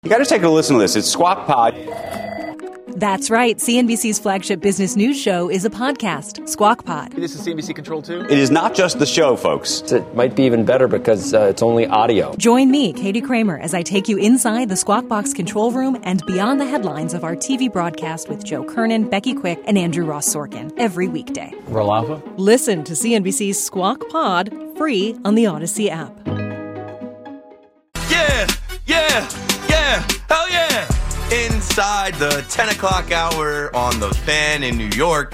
You got to take a listen to this. It's Squawk Pod. That's right. CNBC's flagship business news show is a podcast, Squawk Pod. This is CNBC Control 2? It is not just the show, folks. It might be even better because it's only audio. Join me, Katie Kramer, as I take you inside the Squawk Box control room and beyond the headlines of our TV broadcast with Joe Kernan, Becky Quick, and Andrew Ross Sorkin every weekday. Roll Alpha? Listen to CNBC's Squawk Pod free on the Odyssey app. Yeah, hell yeah! Inside the 10 o'clock hour on the Fan in New York.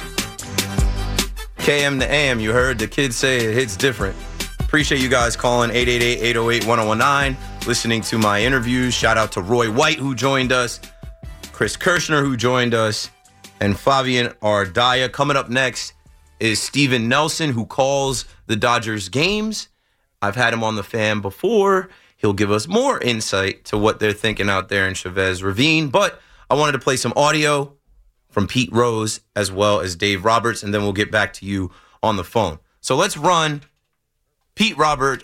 KM to AM, you heard the kids say it hits different. Appreciate you guys calling 888-808-1019, listening to my interviews. Shout out to Roy White, who joined us, Chris Kirshner, who joined us, and Fabian Ardaya. Coming up next is Steven Nelson, who calls the Dodgers games. I've had him on the Fan before. He'll give us more insight to what they're thinking out there in Chavez Ravine. But I wanted to play some audio from Pete Rose as well as Dave Roberts, and then we'll get back to you on the phone. So let's run Pete Rose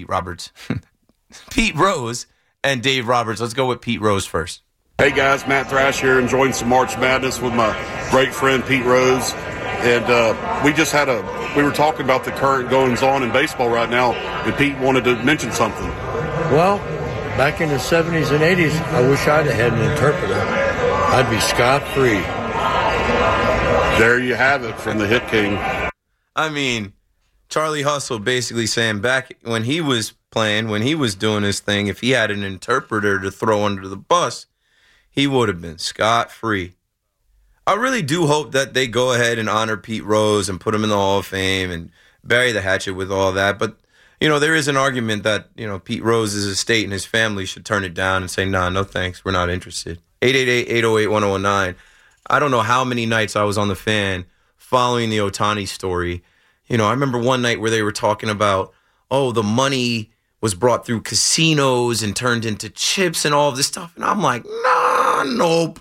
and Dave Roberts. Let's go with Pete Rose first. Hey guys, Matt Thrash here, enjoying some March Madness with my great friend Pete Rose. And we were talking about the current goings on in baseball right now, and Pete wanted to mention something. Well, back in the 70s and 80s, I wish I'd have had an interpreter. I'd be scot-free. There you have it from the Hit King. I mean, Charlie Hustle basically saying back when he was playing, when he was doing his thing, if he had an interpreter to throw under the bus, he would have been scot-free. I really do hope that they go ahead and honor Pete Rose and put him in the Hall of Fame and bury the hatchet with all that. But, you know, there is an argument that, you know, Pete Rose's estate and his family should turn it down and say, nah, no thanks, we're not interested. 888-808-1019. I don't know how many nights I was on the Fan following the Ohtani story. You know, I remember one night where they were talking about, oh, the money was brought through casinos and turned into chips and all of this stuff. And I'm like, nah, nope.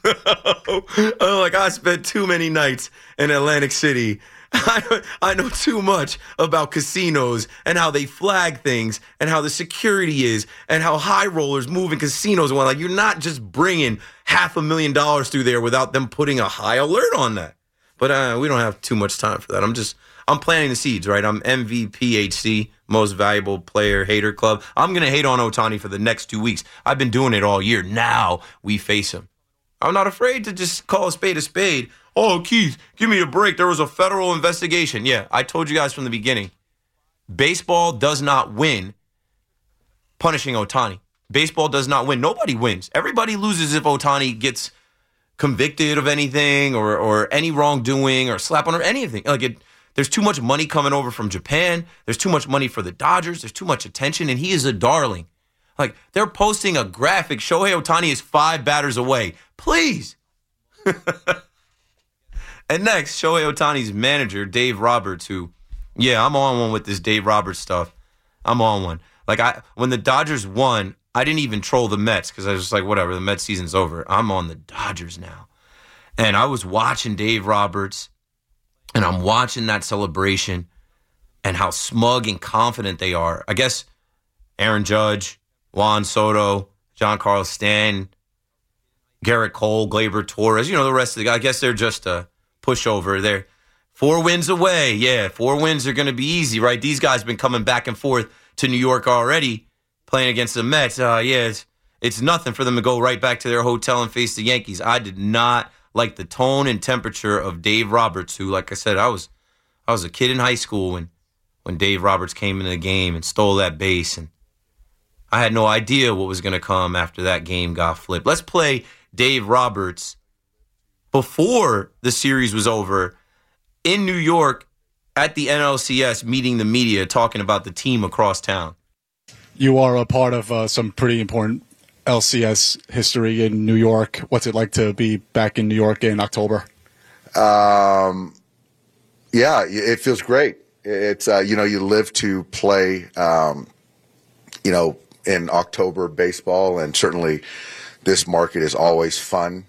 I spent too many nights in Atlantic City. I know too much about casinos and how they flag things and how the security is and how high rollers move in casinos. And like, you're not just bringing $500,000 through there without them putting a high alert on that. But we don't have too much time for that. I'm planting the seeds, right? I'm MVPHC, Most Valuable Player Hater Club. I'm going to hate on Ohtani for the next 2 weeks. I've been doing it all year. Now we face him. I'm not afraid to just call a spade a spade. Oh, Keith, give me a break. There was a federal investigation. Yeah, I told you guys from the beginning. Baseball does not win punishing Ohtani. Baseball does not win. Nobody wins. Everybody loses if Ohtani gets convicted of anything or any wrongdoing or slap on or anything. There's too much money coming over from Japan. There's too much money for the Dodgers. There's too much attention, and he is a darling. Like, they're posting a graphic. Shohei Ohtani is 5 batters away. Please. And next, Shohei Ohtani's manager, Dave Roberts, who, yeah, I'm on one with this Dave Roberts stuff. I'm on one. When the Dodgers won, I didn't even troll the Mets because I was just like, whatever, the Mets season's over. I'm on the Dodgers now. And I was watching Dave Roberts, and I'm watching that celebration and how smug and confident they are. I guess Aaron Judge, Juan Soto, Giancarlo Stanton, Garrett Cole, Gleyber Torres, the rest of the guys. I guess they're just a pushover. They're 4 wins away. Yeah, 4 wins are going to be easy, right? These guys have been coming back and forth to New York already, playing against the Mets. It's nothing for them to go right back to their hotel and face the Yankees. I did not like the tone and temperature of Dave Roberts, who, like I said, I was a kid in high school when Dave Roberts came into the game and stole that base, and I had no idea what was going to come after that game got flipped. Let's play Dave Roberts before the series was over in New York at the NLCS meeting the media, talking about the team across town. You are a part of some pretty important LCS history in New York. What's it like to be back in New York in October? Yeah, it feels great. It's, you live to play, in October baseball, and certainly this market is always fun.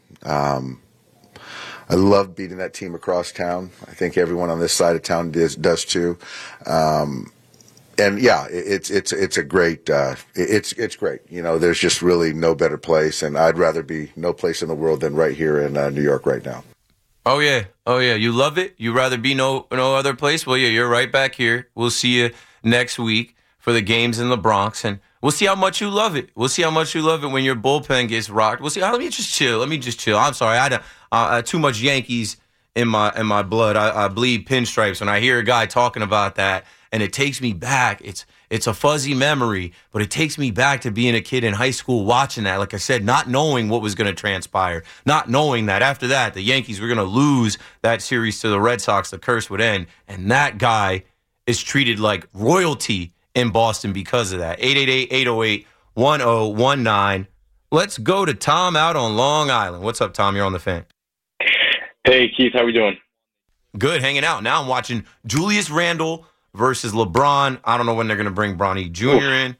I love beating that team across town. I think everyone on this side of town does too. yeah, it's a great, it's great. You know, there's just really no better place, and I'd rather be no place in the world than right here in New York right now. Oh yeah. You love it? You'd rather be no other place? Well, yeah, you're right back here. We'll see you next week for the games in the Bronx, and we'll see how much you love it. We'll see how much you love it when your bullpen gets rocked. We'll see. Let me just chill. I'm sorry. I had too much Yankees in my blood. I bleed pinstripes when I hear a guy talking about that, and it takes me back. It's a fuzzy memory, but it takes me back to being a kid in high school watching that. Like I said, not knowing what was going to transpire, not knowing that after that the Yankees were going to lose that series to the Red Sox, the curse would end, and that guy is treated like royalty in Boston because of that. 888-808-1019. Let's go to Tom out on Long Island. What's up, Tom? You're on the Fan. Hey, Keith. How we doing? Good, hanging out. Now I'm watching Julius Randle versus LeBron. I don't know when they're going to bring Bronny Jr. in.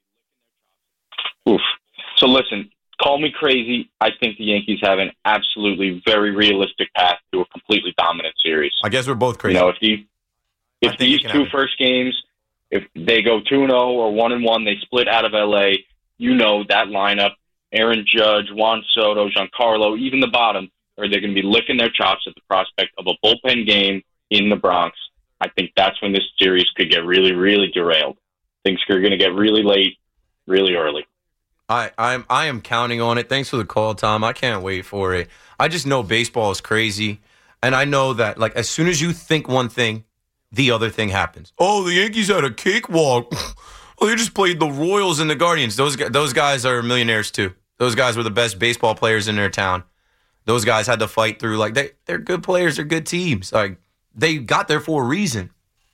Oof. So listen, call me crazy. I think the Yankees have an absolutely very realistic path to a completely dominant series. I guess we're both crazy. You know, if these two first games, if they go 2-0 or 1-1, they split out of L.A., you know that lineup, Aaron Judge, Juan Soto, Giancarlo, even the bottom, or they're going to be licking their chops at the prospect of a bullpen game in the Bronx. I think that's when this series could get really, really derailed. Things are going to get really late, really early. I am counting on it. Thanks for the call, Tom. I can't wait for it. I just know baseball is crazy, and I know that like as soon as you think one thing, the other thing happens. Oh, the Yankees had a cakewalk. Oh, they just played the Royals and the Guardians. Those guys are millionaires too. Those guys were the best baseball players in their town. Those guys had to fight through. Like they're good players. They're good teams. Like they got there for a reason.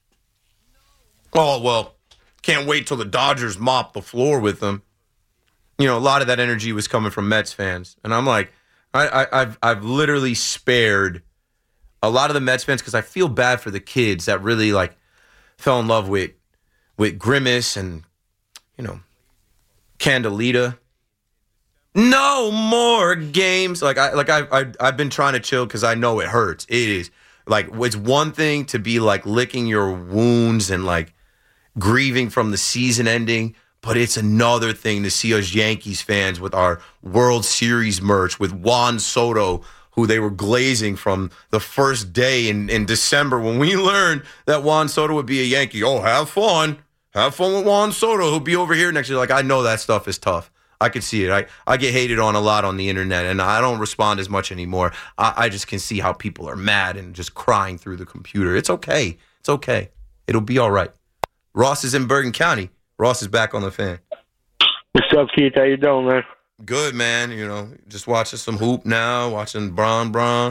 Oh well, can't wait till the Dodgers mop the floor with them. You know, a lot of that energy was coming from Mets fans, and I'm like, I've literally spared a lot of the Mets fans because I feel bad for the kids that really like fell in love with Grimace and, you know, Candelita. No more games. I've been trying to chill because I know it hurts. It is like it's one thing to be like licking your wounds and like grieving from the season ending, but it's another thing to see us Yankees fans with our World Series merch with Juan Soto, who they were glazing from the first day in December when we learned that Juan Soto would be a Yankee. Oh, have fun. Have fun with Juan Soto. He'll be over here next year. Like, I know that stuff is tough. I can see it. I get hated on a lot on the internet, and I don't respond as much anymore. I just can see how people are mad and just crying through the computer. It's okay. It's okay. It'll be all right. Ross is in Bergen County. Ross is back on the Fan. What's up, Keith? How you doing, man? Good, man. You know, just watching some hoop now, watching Bron.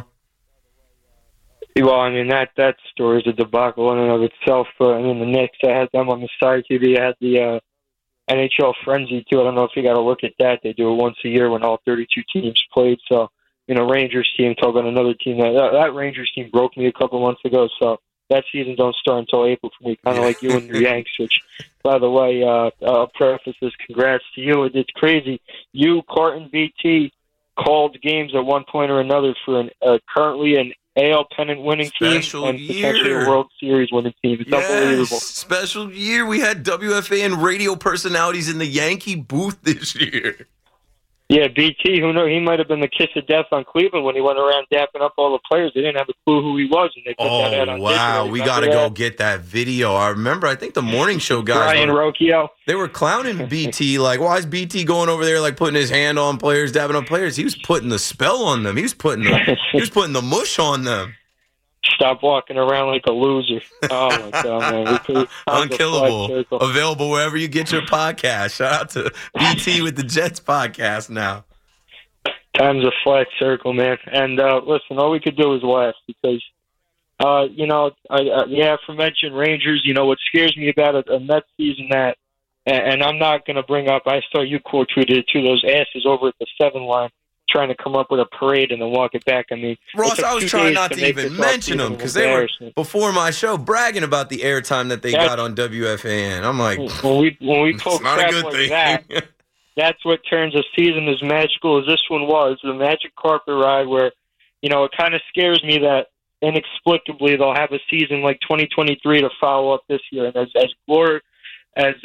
Well, I mean, that story is a debacle in and of itself. I mean, the Knicks, I had them on the side TV. I had the NHL Frenzy, too. I don't know if you got to look at that. They do it once a year when all 32 teams played. So, you know, Rangers team took on another team. That Rangers team broke me a couple months ago, so that season don't start until April for me, kind of like you and your Yanks, which, by the way, I'll preface this, congrats to you. It's crazy. You, Carton, BT, called games at one point or another for currently an AL pennant winning team and potentially a World Series winning team. It's unbelievable. Special year. We had WFA and radio personalities in the Yankee booth this year. Yeah, BT, who knows? He might have been the kiss of death on Cleveland when he went around dapping up all the players. They didn't have a clue who he was, and they put that out on digital. We got to go get that video. I remember, I think the morning show guys. Brian Rocchio. They were clowning BT. Like, why is BT going over there, like, putting his hand on players, dabbing up players? He was putting the spell on them. He was putting the mush on them. Stop walking around like a loser. Oh, my God, man. Unkillable. Available wherever you get your podcast. Shout out to BT with the Jets podcast now. Time's a flat circle, man. And listen, all we could do is laugh because, you know, the aforementioned Rangers, you know, what scares me about a Mets season that, and I'm not going to bring up, I saw you quote tweeted it too, those asses over at the 7 line. Trying to come up with a parade and then walk it back. I mean, Ross, I was trying not to even mention them because they were before my show bragging about the airtime that they got on WFAN. I'm like, when we poke crap like that, that's what turns a season as magical as this one was. The magic carpet ride, where you know it kind of scares me that inexplicably they'll have a season like 2023 to follow up this year, and as as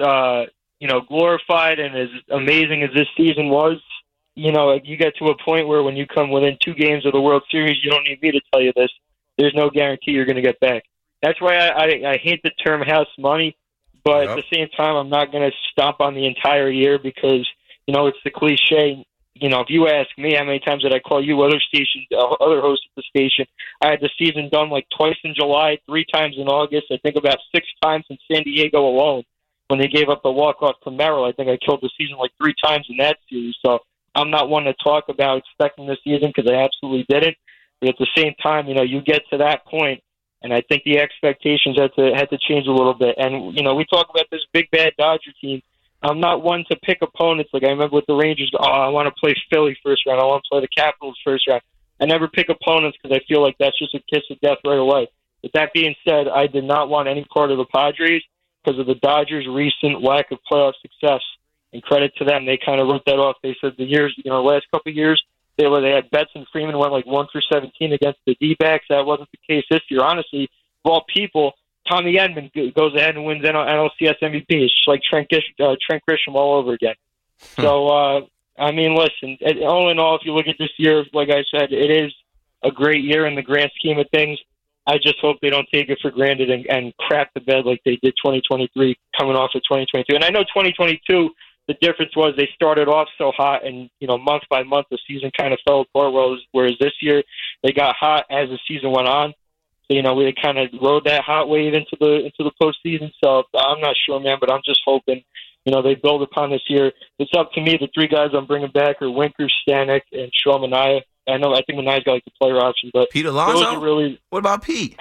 glorified and as amazing as this season was, you get to a point where when you come within 2 games of the World Series, you don't need me to tell you this. There's no guarantee you're going to get back. That's why I hate the term house money, but at the same time, I'm not going to stomp on the entire year because, it's the cliche. If you ask me how many times did I call you, other hosts at the station, I had the season done like twice in July, 3 times in August, I think about 6 times in San Diego alone. When they gave up the walk-off to Merrill, I think I killed the season like 3 times in that series. So I'm not one to talk about expecting the season because I absolutely didn't. But at the same time, you get to that point, and I think the expectations had to change a little bit. And, we talk about this big, bad Dodger team. I'm not one to pick opponents. Like I remember with the Rangers, I want to play Philly first round. I want to play the Capitals first round. I never pick opponents because I feel like that's just a kiss of death right away. With that being said, I did not want any part of the Padres because of the Dodgers' recent lack of playoff success. And credit to them, they kind of wrote that off. They said the years, last couple of years, they had Betts and Freeman went like 1 for 17 against the D-backs. That wasn't the case this year. Honestly, of all people, Tommy Edman goes ahead and wins NLCS MVP. It's just like Trent Grisham all over again. So, listen, all in all, if you look at this year, like I said, it is a great year in the grand scheme of things. I just hope they don't take it for granted and crap the bed like they did 2023 coming off of 2022. And I know 2022, the difference was they started off so hot and, month by month, the season kind of fell apart, whereas this year they got hot as the season went on. So, we kind of rode that hot wave into the postseason. So I'm not sure, man, but I'm just hoping, they build upon this year. It's up to me. The 3 guys I'm bringing back are Winker, Stanek, and Sean Manaea. I think Manaea's got like the player option, but Pete Alonso? What about Pete?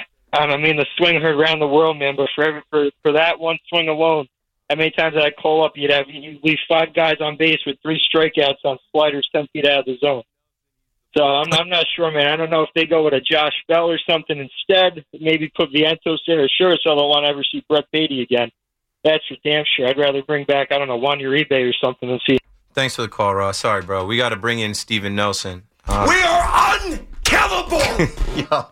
The swing heard around the world, man, but for that one swing alone, how many times did I call up? You'd leave 5 guys on base with 3 strikeouts on sliders 10 feet out of the zone. So I'm not sure, man. I don't know if they go with a Josh Bell or something instead. Maybe put Vientos in, or sure as hell don't want to ever see Brett Beatty again. That's for damn sure. I'd rather bring back, Juan Uribe or something than see. Thanks for the call, Ross. Sorry, bro. We got to bring in Steven Nelson. We are unkillable! Yo,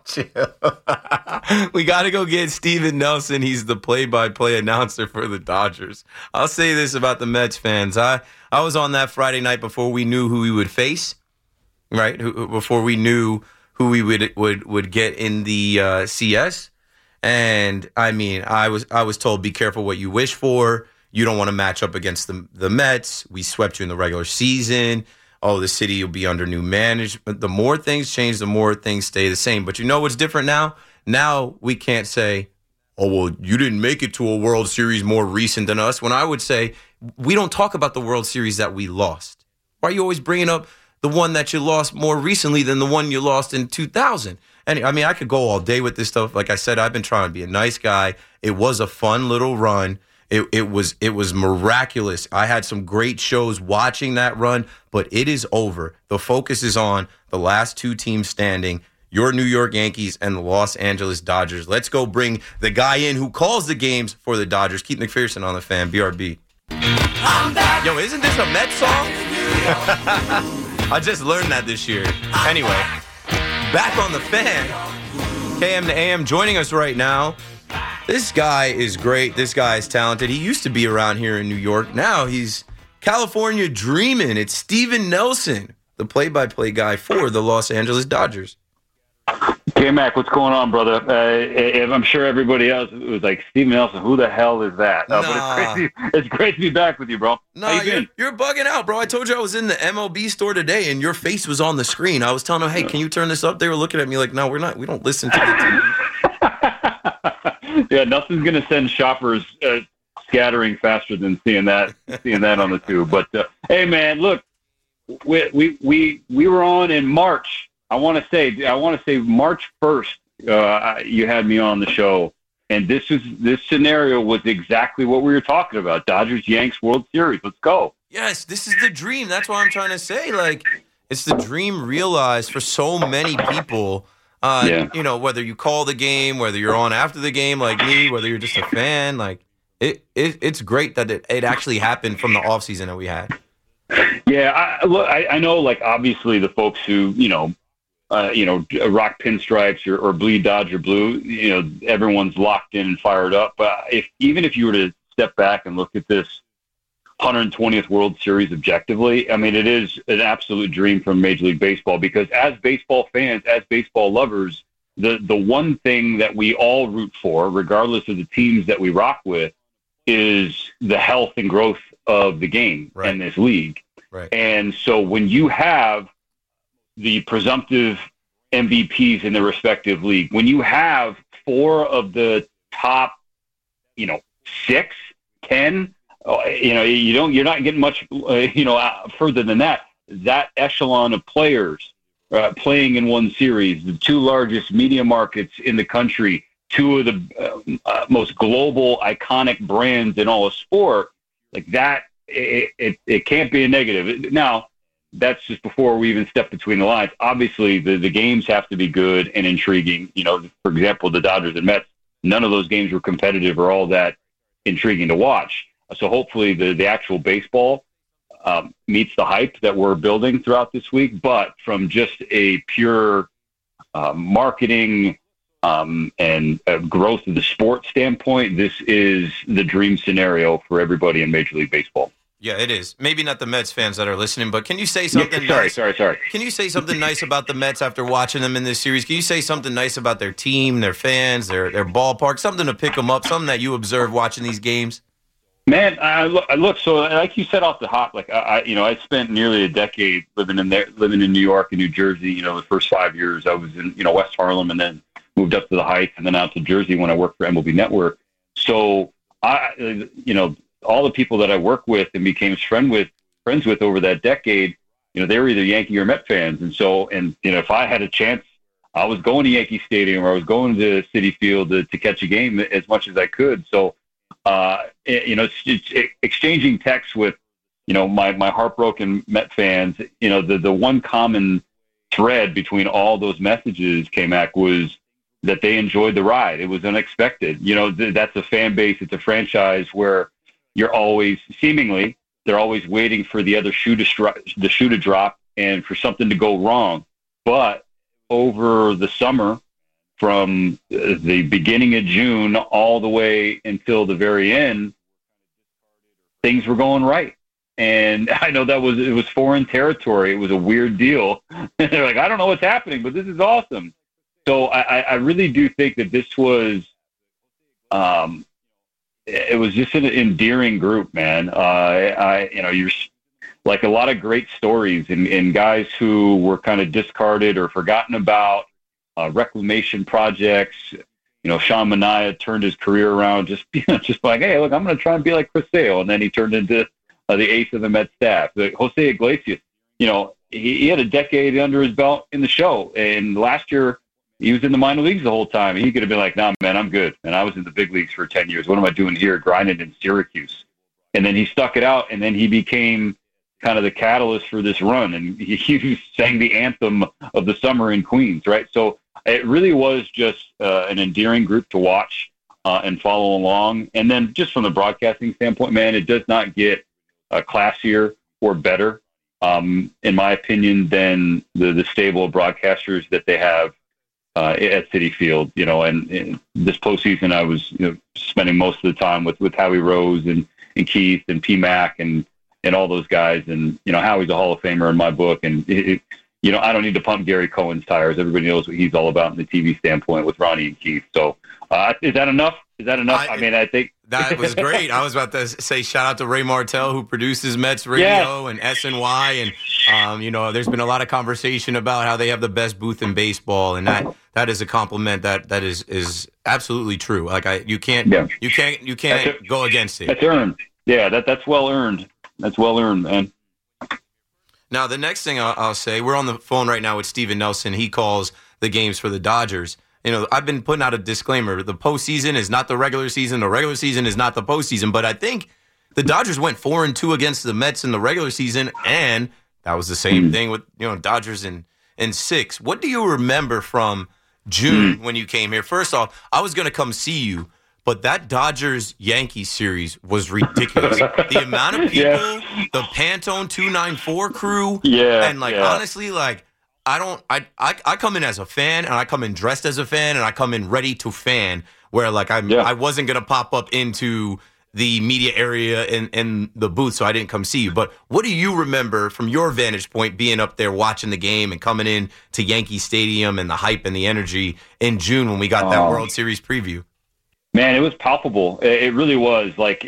chill. We got to go get Steven Nelson. He's the play-by-play announcer for the Dodgers. I'll say this about the Mets fans. I was on that Friday night before we knew who we would face, right? Before we knew who we would get in the CS. And, I was told, be careful what you wish for. You don't want to match up against the Mets. We swept you in the regular season. Oh, the city will be under new management. The more things change, the more things stay the same. But you know what's different now? Now we can't say, oh, well, you didn't make it to a World Series more recent than us. When I would say, we don't talk about the World Series that we lost. Why are you always bringing up the one that you lost more recently than the one you lost in 2000? And I could go all day with this stuff. Like I said, I've been trying to be a nice guy. It was a fun little run. It was miraculous. I had some great shows watching that run, but it is over. The focus is on the last 2 teams standing, your New York Yankees and the Los Angeles Dodgers. Let's go bring the guy in who calls the games for the Dodgers. Keith McPherson on the Fan, BRB. Yo, isn't this a Mets song? I just learned that this year. Anyway, back on the Fan, KM to AM joining us right now. This guy is great. This guy is talented. He used to be around here in New York. Now he's California dreaming. It's Steven Nelson, the play-by-play guy for the Los Angeles Dodgers. K-Mac, what's going on, brother? I'm sure everybody else was like, Steven Nelson, who the hell is that? But it's great to be back with you, bro. No, you're bugging out, bro. I told you I was in the MLB store today, and your face was on the screen. I was telling them, hey, can you turn this up? They were looking at me like, no, we're not. We don't listen to the TV. Yeah, nothing's going to send shoppers scattering faster than seeing that on the tube. But hey, man, look, we were on in March. I want to say March 1st. You had me on the show, and this scenario was exactly what we were talking about. Dodgers Yanks World Series. Let's go. Yes, this is the dream. That's what I'm trying to say. Like, it's the dream realized for so many people. Whether you call the game, whether you're on after the game like me, whether you're just a fan, like it's great that it actually happened from the offseason that we had. Yeah, I know, like, obviously the folks who, rock pinstripes or bleed Dodger blue, everyone's locked in and fired up. But even if you were to step back and look at this 120th World Series objectively, I mean, it is an absolute dream from Major League Baseball, because as baseball fans, as baseball lovers, the one thing that we all root for, regardless of the teams that we rock with, is the health and growth of the game in this league. Right. And so when you have the presumptive MVPs in the respective league, when you have 4 of the top, 6, 10, you're not getting much, further than that. That echelon of players playing in one series, the 2 largest media markets in the country, 2 of the most global, iconic brands in all of sport, like that, it can't be a negative. Now, that's just before we even step between the lines. Obviously, the games have to be good and intriguing. For example, the Dodgers and Mets, none of those games were competitive or all that intriguing to watch. So hopefully the actual baseball meets the hype that we're building throughout this week. But from just a pure marketing and growth of the sport standpoint, this is the dream scenario for everybody in Major League Baseball. Yeah, it is. Maybe not the Mets fans that are listening, but can you say something nice? Sorry. Can you say something nice about the Mets after watching them in this series? Can you say something nice about their team, their fans, their ballpark, something to pick them up, something that you observe watching these games? Man, I look. So, like you said off the hop, like I spent nearly a decade living in New York and New Jersey. The first 5 years I was in West Harlem, and then moved up to the Heights, and then out to Jersey when I worked for MLB Network. So, all the people that I work with and became friends with over that decade, they were either Yankee or Met fans, and so if I had a chance, I was going to Yankee Stadium or I was going to Citi Field to catch a game as much as I could. So. It's exchanging texts with, my heartbroken Met fans. The one common thread between all those messages, K-Mac, was that they enjoyed the ride. It was unexpected. That's a fan base. It's a franchise where they're always waiting for the other shoe to drop and for something to go wrong. But over the summer, from the beginning of June all the way until the very end, things were going right. And I know it was foreign territory. It was a weird deal. They're like, I don't know what's happening, but this is awesome. So I really do think that this was, it was just an endearing group, man. You're like a lot of great stories and guys who were kind of discarded or forgotten about. Reclamation projects. Sean Manaea turned his career around just like, hey, look, I'm going to try and be like Chris Sale, and then he turned into the ace of the Mets staff. Jose Iglesias, he had a decade under his belt in the show, and last year he was in the minor leagues the whole time. He could have been like, nah, man, I'm good, and I was in the big leagues for 10 years. What am I doing here, grinding in Syracuse? And then he stuck it out, and then he became kind of the catalyst for this run, and he sang the anthem of the summer in Queens, right? So it really was just an endearing group to watch and follow along. And then just from the broadcasting standpoint, man, it does not get classier or better, in my opinion, than the stable of broadcasters that they have at Citi Field. And this postseason, I was spending most of the time with Howie Rose and Keith and P-Mac and all those guys. And, Howie's a Hall of Famer in my book. And, I don't need to pump Gary Cohen's tires. Everybody knows what he's all about in the TV standpoint with Ronnie and Keith. So is that enough? I think that was great. I was about to say shout out to Ray Martell, who produces Mets Radio and SNY. And, there's been a lot of conversation about how they have the best booth in baseball. And that is a compliment that is absolutely true. Like you can't go against it. That's earned. Yeah, that's well earned. That's well earned, man. Now, the next thing I'll say, we're on the phone right now with Steven Nelson. He calls the games for the Dodgers. I've been putting out a disclaimer. The postseason is not the regular season. The regular season is not the postseason. But I think the Dodgers went 4-2 against the Mets in the regular season, and that was the same thing with Dodgers in 6. What do you remember from June when you came here? First off, I was going to come see you, but that Dodgers-Yankees series was ridiculous. The amount of people, the Pantone 294 crew, honestly, I come in as a fan, and I come in dressed as a fan, and I come in ready to fan, where I wasn't going to pop up into the media area and the booth, so I didn't come see you. But what do you remember from your vantage point being up there watching the game and coming in to Yankee Stadium and the hype and the energy in June when we got that World Series preview? Man, it was palpable. It really was. Like,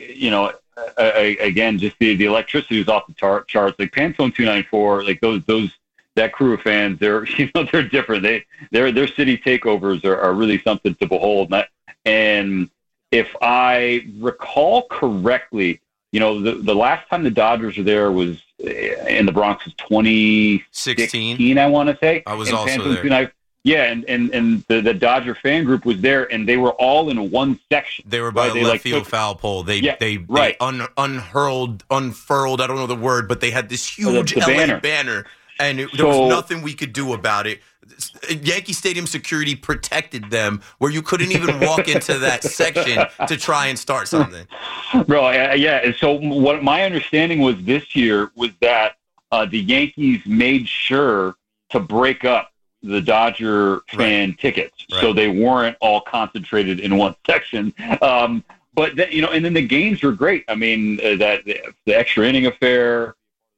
again, just the electricity was off the charts. Like Pantone 294, like that crew of fans, they're different. Their city takeovers are really something to behold. And if I recall correctly, the last time the Dodgers were there was in the Bronx was 2016, I want to say. I was also there. Yeah, and the Dodger fan group was there, and they were all in one section. They were by the left field foul pole. They unfurled, I don't know the word, but they had this huge LA banner, and there was nothing we could do about it. Yankee Stadium security protected them where you couldn't even walk into that section to try and start something. Bro, yeah. And so what my understanding was this year was that the Yankees made sure to break up the Dodger fan tickets, so they weren't all concentrated in one section. But and then the games were great. I mean, the extra inning affair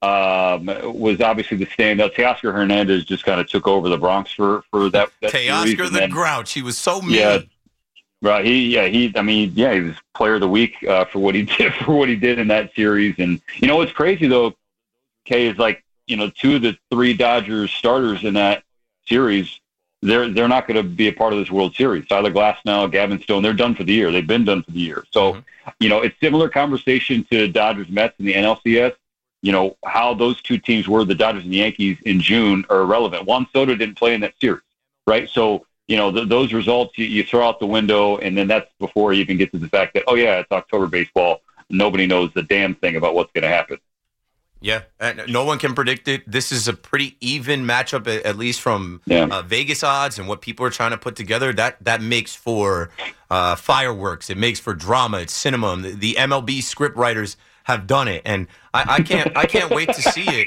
was obviously the standout. Teoscar Hernandez just kind of took over the Bronx for that Teoscar the Grouch. He was so mean. Yeah, right. He was player of the week for what he did in that series. And what's crazy though, Kay, is like 2 of the 3 Dodgers starters in that series, they're not going to be a part of this World Series. Tyler Glasnow, Gavin Stone, they're done for the year. They've been done for the year. So, it's similar conversation to Dodgers Mets in the NLCS. How those 2 teams were, the Dodgers and the Yankees in June, are irrelevant. Juan Soto didn't play in that series, right? So, those results you throw out the window, and then that's before you even get to the fact that, it's October baseball. Nobody knows the damn thing about what's going to happen. Yeah, no one can predict it. This is a pretty even matchup, at least from Vegas odds and what people are trying to put together. That makes for fireworks. It makes for drama. It's cinema. The MLB script writers have done it, and I can't wait to see it.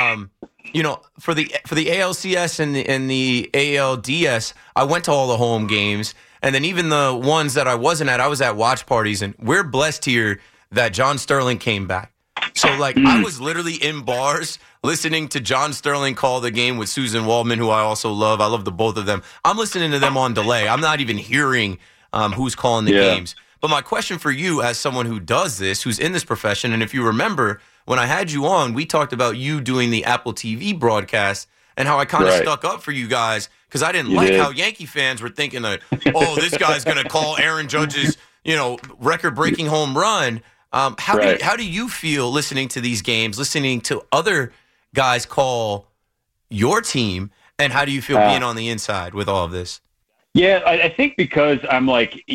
For the ALCS and the ALDS, I went to all the home games, and then even the ones that I wasn't at, I was at watch parties, and we're blessed here that John Sterling came back. So, I was literally in bars listening to John Sterling call the game with Susan Waldman, who I also love. I love the both of them. I'm listening to them on delay. I'm not even hearing who's calling the games. But my question for you, as someone who does this, who's in this profession, and if you remember, when I had you on, we talked about you doing the Apple TV broadcast and how I kind of stuck up for you guys because I didn't how Yankee fans were thinking that, this guy's going to call Aaron Judge's, record-breaking home run. How do you feel listening to these games, listening to other guys call your team, and how do you feel being on the inside with all of this? Yeah, I think because I'm like,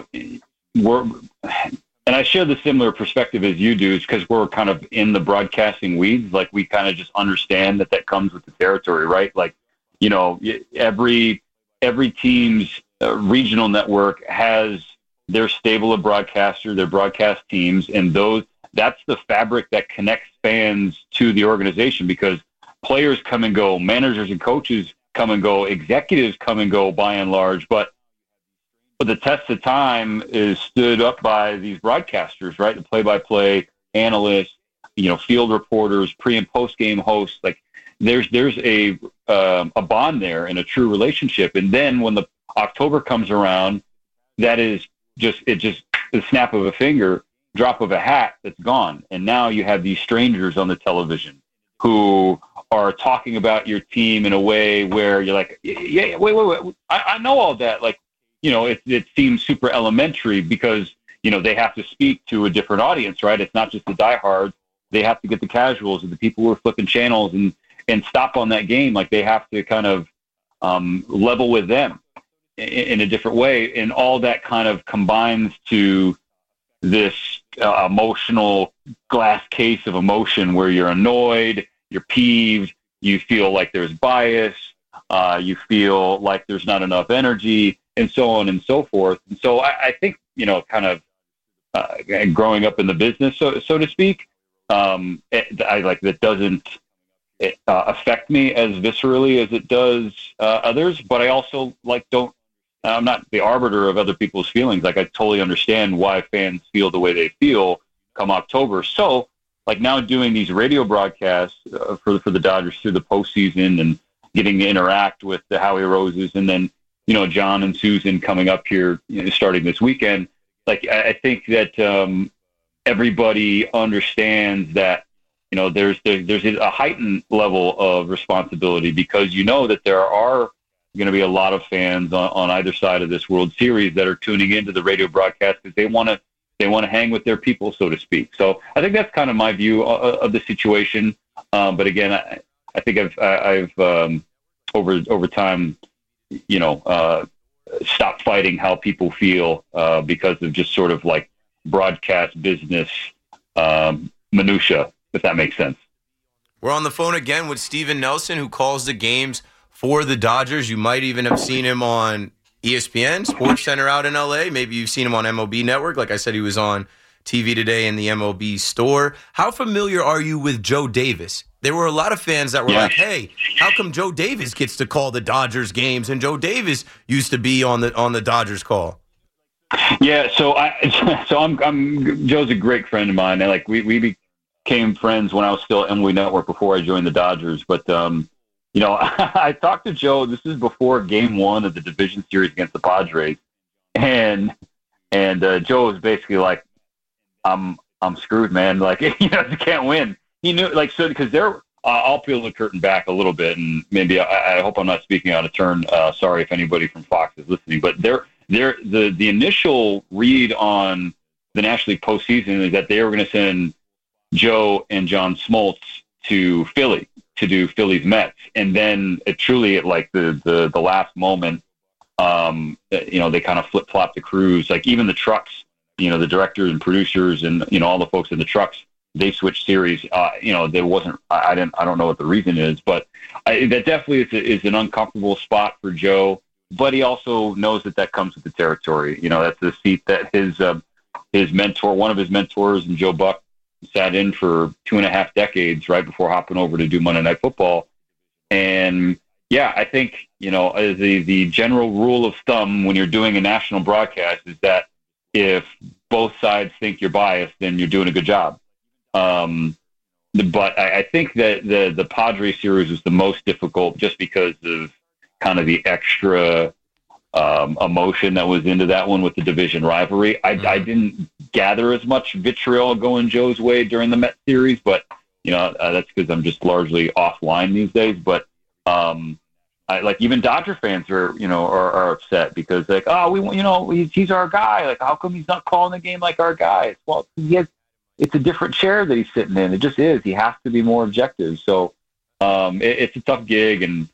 and I share the similar perspective as you do, is because we're kind of in the broadcasting weeds. Like we kind of just understand that comes with the territory, right? Like, every team's regional network has their stable of broadcasters, their broadcast teams, and that's the fabric that connects fans to the organization because players come and go, managers and coaches come and go, executives come and go by and large, but the test of time is stood up by these broadcasters, right? The play-by-play analysts, field reporters, pre- and post-game hosts. Like there's a bond there and a true relationship. And then when the October comes around, that is just the snap of a finger, drop of a hat, that's gone. And now you have these strangers on the television who are talking about your team in a way where you're like, yeah, wait, I know all that. Like, it seems super elementary because, they have to speak to a different audience, right? It's not just the diehards. They have to get the casuals and the people who are flipping channels and stop on that game. Like they have to kind of level with them in a different way. And all that kind of combines to this emotional glass case of emotion where you're annoyed, you're peeved, you feel like there's bias, you feel like there's not enough energy, and so on and so forth. And so I think, kind of growing up in the business, so to speak, that doesn't affect me as viscerally as it does others. But I also don't I'm not the arbiter of other people's feelings. Like, I totally understand why fans feel the way they feel come October. So, like, now doing these radio broadcasts for the Dodgers through the postseason and getting to interact with the Howie Roses, and then, John and Susan coming up here, starting this weekend. Like, I think that everybody understands that, there's a heightened level of responsibility, because that there are going to be a lot of fans on either side of this World Series that are tuning into the radio broadcast because they want to hang with their people, so to speak. So I think that's kind of my view of the situation. But again, I think I've over time, stopped fighting how people feel because of just sort of like broadcast business minutia, if that makes sense. We're on the phone again with Steven Nelson, who calls the games for the Dodgers. You might even have seen him on ESPN, Sports Center out in LA. Maybe you've seen him on MLB Network. Like I said, he was on TV today in the MLB store. How familiar are you with Joe Davis? There were a lot of fans that were like, hey, how come Joe Davis gets to call the Dodgers games? And Joe Davis used to be on the Dodgers call. Yeah, I'm Joe's a great friend of mine. And like we became friends when I was still at MLB Network before I joined the Dodgers. But I talked to Joe. This is before Game 1 of the division series against the Padres, and Joe was basically like, I'm screwed, man. Like, you can't win. He knew, like, so because I'll peel the curtain back a little bit, and maybe I hope I'm not speaking out of turn. Sorry if anybody from Fox is listening, but the initial read on the National League postseason is that they were going to send Joe and John Smoltz to Philly to do Phillies Mets, and then at the last moment, they kind of flip flop the crews. Like, even the trucks, the directors and producers and all the folks in the trucks, they switched series. There wasn't. I don't know what the reason is, but that definitely is an uncomfortable spot for Joe. But he also knows that comes with the territory. That's the seat that his mentor, one of his mentors, and Joe Buck, sat in for 2.5 decades, right before hopping over to do Monday Night Football. And yeah, I think the general rule of thumb when you're doing a national broadcast is that if both sides think you're biased, then you're doing a good job. But I think that the Padres series was the most difficult just because of kind of the extra emotion that was into that one with the division rivalry. I didn't gather as much vitriol going Joe's way during the Mets series, but that's because I'm just largely offline these days. But even Dodger fans are upset because like, oh, he's our guy. Like, how come he's not calling the game like our guy? Well, it's a different chair that he's sitting in. It just is. He has to be more objective. So it's a tough gig, and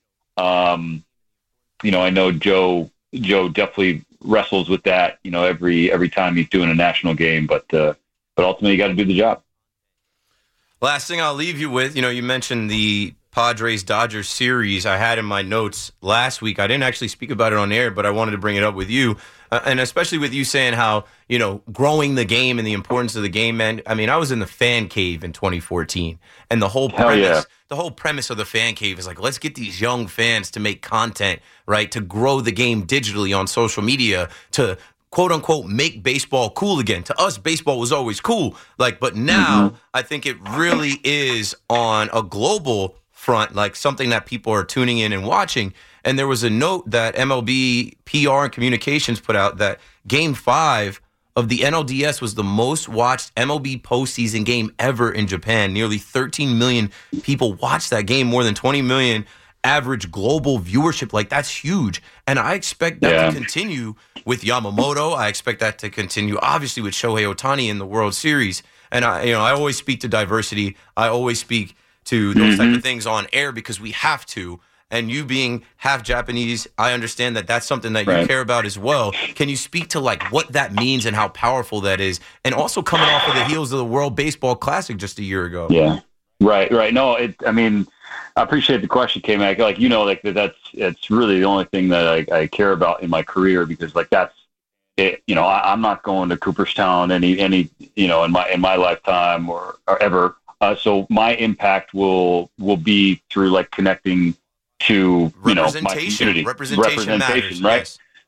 I know Joe definitely wrestles with that. Every time he's doing a national game, but ultimately you got to do the job. Last thing I'll leave you with, you mentioned the Padres-Dodgers series. I had in my notes last week. I didn't actually speak about it on air, but I wanted to bring it up with you, and especially with you saying how, growing the game and the importance of the game, man. I mean, I was in the fan cave in 2014, and the whole premise of the fan cave is like, let's get these young fans to make content, right, to grow the game digitally on social media, to quote unquote make baseball cool again. To us, baseball was always cool, but now I think it really is on a global front, like something that people are tuning in and watching. And there was a note that MLB PR and communications put out that Game 5 of the NLDS was the most watched MLB postseason game ever in Japan. Nearly 13 million people watched that game, more than 20 million average global viewership. Like, that's huge. And I expect that to continue with Yamamoto. I expect that to continue, obviously, with Shohei Ohtani in the World Series. And I always speak to diversity. I always speak to those type of things on air because we have to. And you being half Japanese, I understand that that's something that you care about as well. Can you speak to what that means and how powerful that is? And also coming off of the heels of the World Baseball Classic just a year ago. Yeah, right. No, I appreciate the question, K-Mac. That's really the only thing that I care about in my career, because that's it. I'm not going to Cooperstown any in my lifetime or ever. So my impact will be through connecting to my community. Representation matters, right? Yes.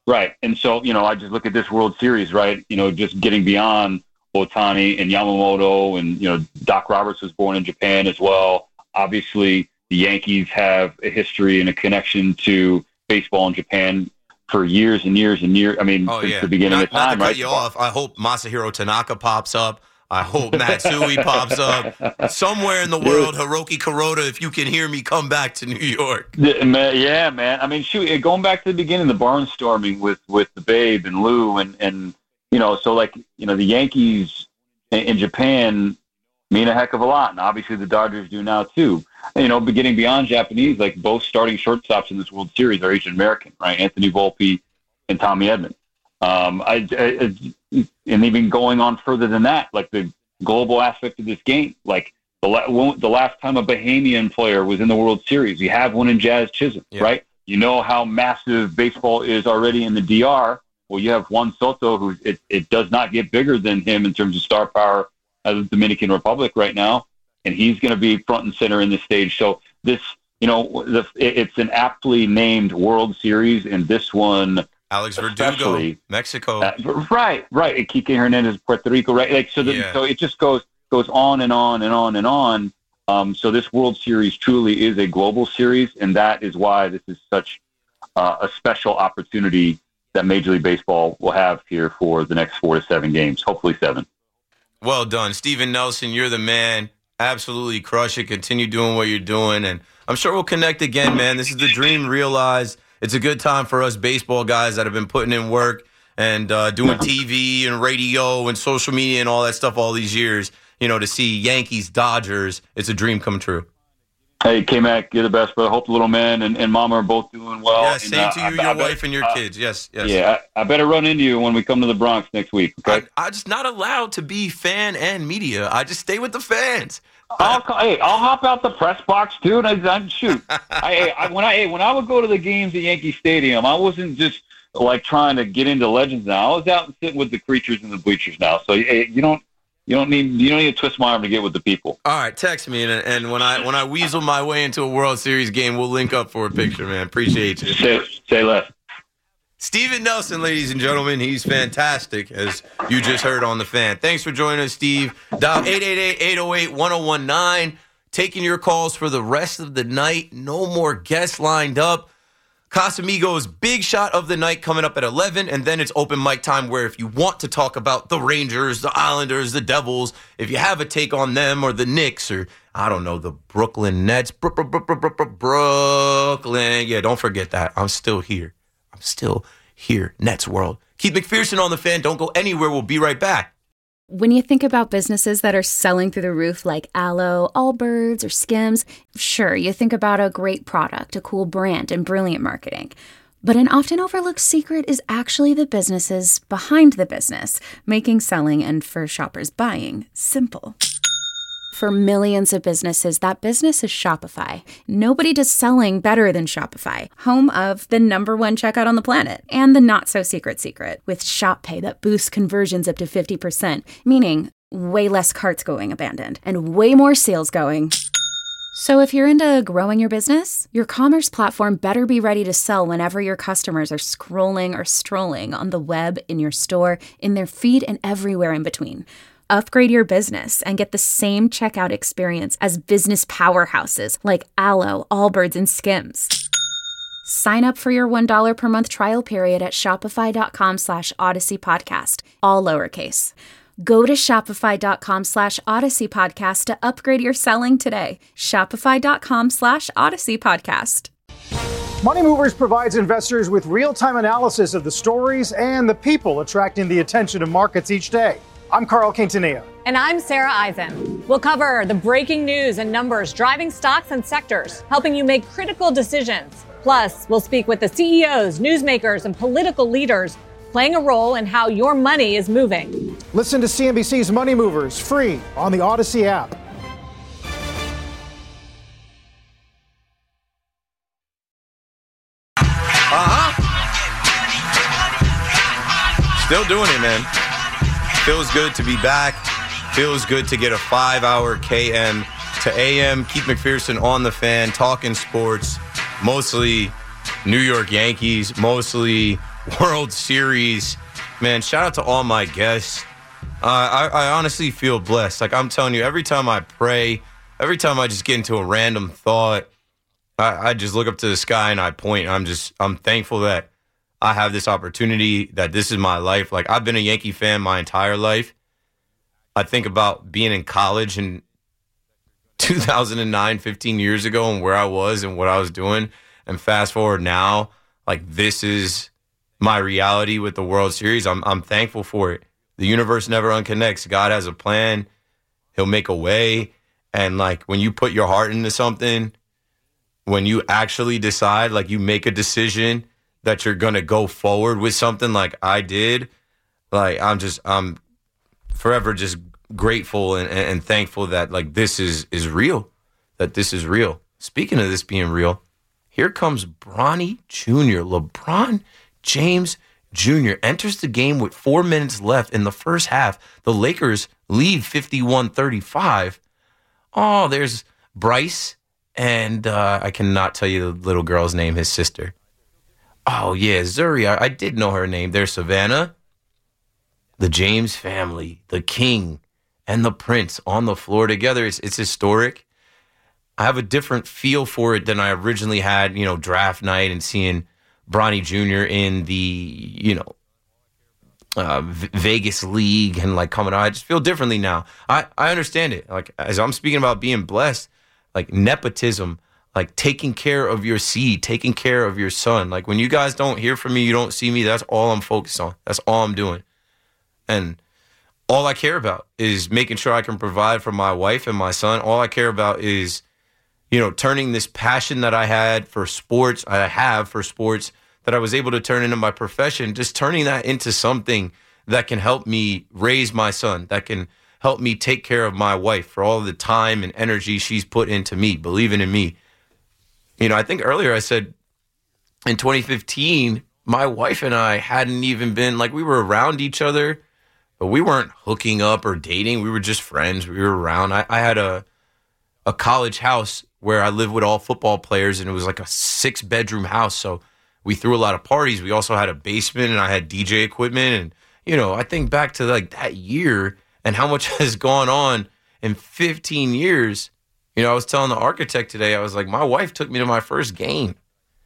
Right. And so, I just look at this World Series, right? Just getting beyond Ohtani and Yamamoto, and, Doc Roberts was born in Japan as well. Obviously, the Yankees have a history and a connection to baseball in Japan for years and years and years. I mean, since the beginning of time, not to right? cut you off, I hope Masahiro Tanaka pops up. I hope Matsui pops up. Somewhere in the world, Hiroki Kuroda, if you can hear me, come back to New York. Yeah, man. I mean, shoot, going back to the beginning, the barnstorming with the Babe and Lou and so the Yankees in Japan mean a heck of a lot, and obviously the Dodgers do now too. Beginning beyond Japanese, like both starting shortstops in this World Series are Asian American, right? Anthony Volpe and Tommy Edman. And even going on further than that, like the global aspect of this game, like the last time a Bahamian player was in the World Series, you have one in Jazz Chisholm, right? You know how massive baseball is already in the DR. Well, you have Juan Soto, who it does not get bigger than him in terms of star power of the Dominican Republic right now, and he's going to be front and center in this stage. So this, it's an aptly named World Series, and this one, Alex Verdugo, Mexico, right, and Kike Hernandez, Puerto Rico, right? So it just goes on and on and on and on. So this World Series truly is a global series, and that is why this is such a special opportunity that Major League Baseball will have here for the next 4 to 7 games, hopefully 7. Well done. Steven Nelson, you're the man. Absolutely crush it. Continue doing what you're doing, and I'm sure we'll connect again, man. This is the dream realized. It's a good time for us baseball guys that have been putting in work and doing TV and radio and social media and all that stuff all these years, to see Yankees, Dodgers. It's a dream come true. Hey, K-Mac, you're the best, brother. Hope the little man and Mama are both doing well. Yeah, same to you, your wife, and your kids. Yes. Yeah, I better run into you when we come to the Bronx next week, okay? I'm just not allowed to be fan and media. I just stay with the fans. I'll hop out the press box, too, and I'm shoot. When I would go to the games at Yankee Stadium, I wasn't just, trying to get into legends now. I was out and sitting with the creatures in the bleachers now. So, you don't need to twist my arm to get with the people. All right, text me, and when I weasel my way into a World Series game, we'll link up for a picture, man. Appreciate you. Say less. Steven Nelson, ladies and gentlemen, he's fantastic, as you just heard on The Fan. Thanks for joining us, Steve. Dial 888-808-1019. Taking your calls for the rest of the night. No more guests lined up. Casamigos' big shot of the night coming up at 11, and then it's open mic time where if you want to talk about the Rangers, the Islanders, the Devils, if you have a take on them or the Knicks or, I don't know, the Brooklyn Nets, Brooklyn. Yeah, don't forget that. I'm still here. Nets World. Keith McPherson on The Fan. Don't go anywhere. We'll be right back. When you think about businesses that are selling through the roof like Aloe, Allbirds, or Skims, sure, you think about a great product, a cool brand, and brilliant marketing. But an often overlooked secret is actually the businesses behind the business, making selling and for shoppers buying simple. For millions of businesses, that business is Shopify. Nobody does selling better than Shopify, home of the #1 checkout on the planet, and the not-so-secret secret, with Shop Pay that boosts conversions up to 50%, meaning way less carts going abandoned, and way more sales going. So if you're into growing your business, your commerce platform better be ready to sell whenever your customers are scrolling or strolling on the web, in your store, in their feed, and everywhere in between. Upgrade your business and get the same checkout experience as business powerhouses like Aloe, Allbirds, and Skims. Sign up for your $1 per month trial period at shopify.com/Odyssey Podcast, all lowercase. Go to shopify.com /Odyssey Podcast to upgrade your selling today. Shopify.com /Odyssey Podcast. Money Movers provides investors with real-time analysis of the stories and the people attracting the attention of markets each day. I'm Carl Quintanilla. And I'm Sarah Eisen. We'll cover the breaking news and numbers driving stocks and sectors, helping you make critical decisions. Plus, we'll speak with the CEOs, newsmakers, and political leaders playing a role in how your money is moving. Listen to CNBC's Money Movers free on the Odyssey app. Still doing it, man. Feels good to be back. Feels good to get a 5-hour KM to AM. Keith McPherson on The Fan, talking sports, mostly New York Yankees, mostly World Series. Man, shout out to all my guests. I honestly feel blessed. Like, I'm telling you, every time I pray, every time I just get into a random thought, I just look up to the sky and I point. I'm thankful that I have this opportunity, that this is my life. Like, I've been a Yankee fan my entire life. I think about being in college in 2009, 15 years ago, and where I was and what I was doing. And fast forward now, like, this is my reality with the World Series. I'm thankful for it. The universe never unconnects. God has a plan. He'll make a way. And, like, when you put your heart into something, when you actually decide, like, you make a decision that you're going to go forward with something like I did, like, I'm forever just grateful and thankful that, like, this is real, that this is real. Speaking of this being real, here comes Bronny Jr. LeBron James Jr. enters the game with 4 minutes left in the first half. The Lakers lead 51-35. Oh, there's Bryce, and I cannot tell you the little girl's name, his sister. Oh, yeah, Zuri. I did know her name. There's Savannah. The James family, the king, and the prince on the floor together. It's historic. I have a different feel for it than I originally had, draft night and seeing Bronny Jr. in the, Vegas League and, like, coming out. I just feel differently now. I understand it. Like, as I'm speaking about being blessed, like, nepotism, like, taking care of your seed, taking care of your son. Like, when you guys don't hear from me, you don't see me, that's all I'm focused on. That's all I'm doing. And all I care about is making sure I can provide for my wife and my son. All I care about is, turning this passion that I have for sports, that I was able to turn into my profession, just turning that into something that can help me raise my son, that can help me take care of my wife for all the time and energy she's put into me, believing in me. I think earlier I said in 2015, my wife and I hadn't even been, like, we were around each other, but we weren't hooking up or dating. We were just friends. We were around. I had a college house where I lived with all football players, and it was like a 6-bedroom house. So we threw a lot of parties. We also had a basement, and I had DJ equipment. And, I think back to, like, that year and how much has gone on in 15 years. I was telling the architect today, I was like, my wife took me to my first game.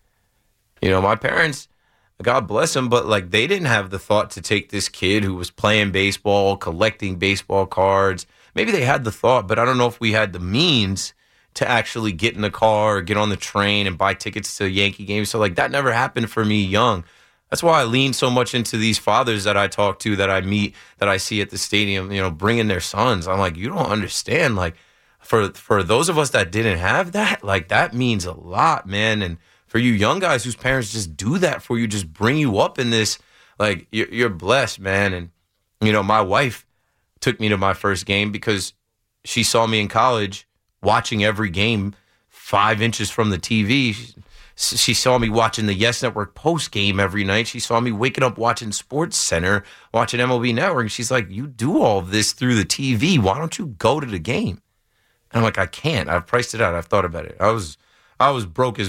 My parents, God bless them, but, like, they didn't have the thought to take this kid who was playing baseball, collecting baseball cards. Maybe they had the thought, but I don't know if we had the means to actually get in the car or get on the train and buy tickets to Yankee games. So, like, that never happened for me young. That's why I lean so much into these fathers that I talk to, that I meet, that I see at the stadium, bringing their sons. I'm like, you don't understand. Like, for those of us that didn't have that, like, that means a lot, man. And for you young guys whose parents just do that for you, just bring you up in this, like, you're blessed, man. And, my wife took me to my first game because she saw me in college watching every game 5 inches from the TV. She saw me watching the Yes Network post game every night. She saw me waking up watching Sports Center, watching MLB Network. And she's like, you do all of this through the TV. Why don't you go to the game? And I'm like, I can't. I've priced it out. I've thought about it. I was broke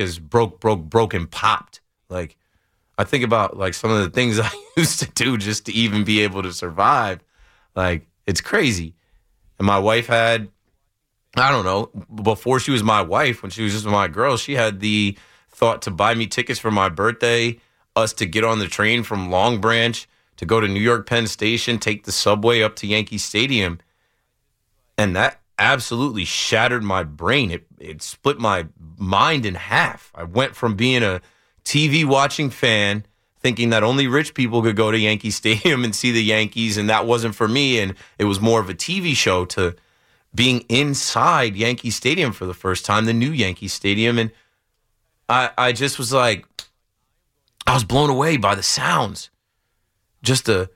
and popped. Like, I think about, like, some of the things I used to do just to even be able to survive. Like, it's crazy. And my wife had, I don't know, before she was my wife, when she was just my girl, she had the thought to buy me tickets for my birthday, us to get on the train from Long Branch to go to New York Penn Station, take the subway up to Yankee Stadium. And that absolutely shattered my brain. It split my mind in half. I went from being a TV watching fan, thinking that only rich people could go to Yankee Stadium and see the Yankees, and that wasn't for me, and it was more of a TV show, to being inside Yankee Stadium for the first time, the new Yankee Stadium. And I just was like, I was blown away by the sounds. Just a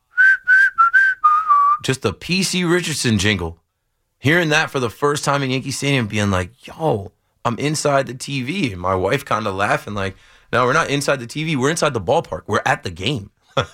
P.C. Richardson jingle. Hearing that for the first time in Yankee Stadium, being like, yo, I'm inside the TV. And my wife kind of laughing like, no, we're not inside the TV. We're inside the ballpark. We're at the game.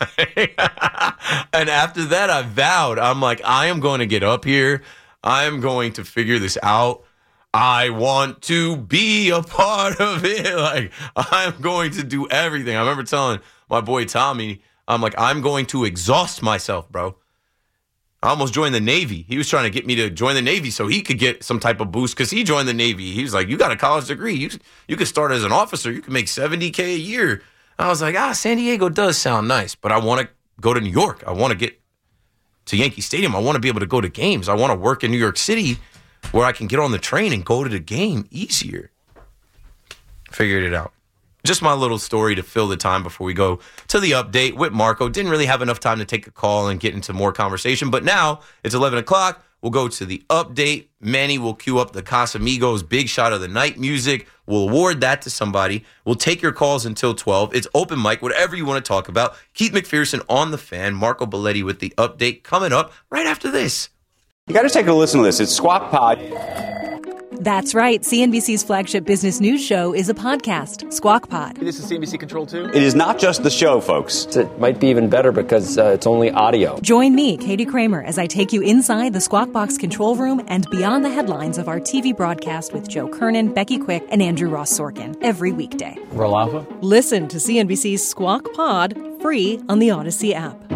And after that, I vowed, I'm like, I am going to get up here. I am going to figure this out. I want to be a part of it. Like, I'm going to do everything. I remember telling my boy Tommy, I'm like, I'm going to exhaust myself, bro. I almost joined the Navy. He was trying to get me to join the Navy so he could get some type of boost because he joined the Navy. He was like, you got a college degree. You could start as an officer. You can make $70K a year. I was like, San Diego does sound nice, but I want to go to New York. I want to get to Yankee Stadium. I want to be able to go to games. I want to work in New York City where I can get on the train and go to the game easier. Figured it out. Just my little story to fill the time before we go to the update with Marco. Didn't really have enough time to take a call and get into more conversation, but now it's 11 o'clock. We'll go to the update. Manny will cue up the Casamigos Big Shot of the Night music. We'll award that to somebody. We'll take your calls until 12. It's open mic, whatever you want to talk about. Keith McPherson on the Fan. Marco Belletti with the update coming up right after this. You got to take a listen to this. It's Squawk Pod. That's right. CNBC's flagship business news show is a podcast, Squawk Pod. This is CNBC Control 2? It is not just the show, folks. It might be even better because it's only audio. Join me, Katie Kramer, as I take you inside the Squawk Box control room and beyond the headlines of our TV broadcast with Joe Kernan, Becky Quick, and Andrew Ross Sorkin every weekday. Roll Alpha? Listen to CNBC's Squawk Pod free on the Odyssey app.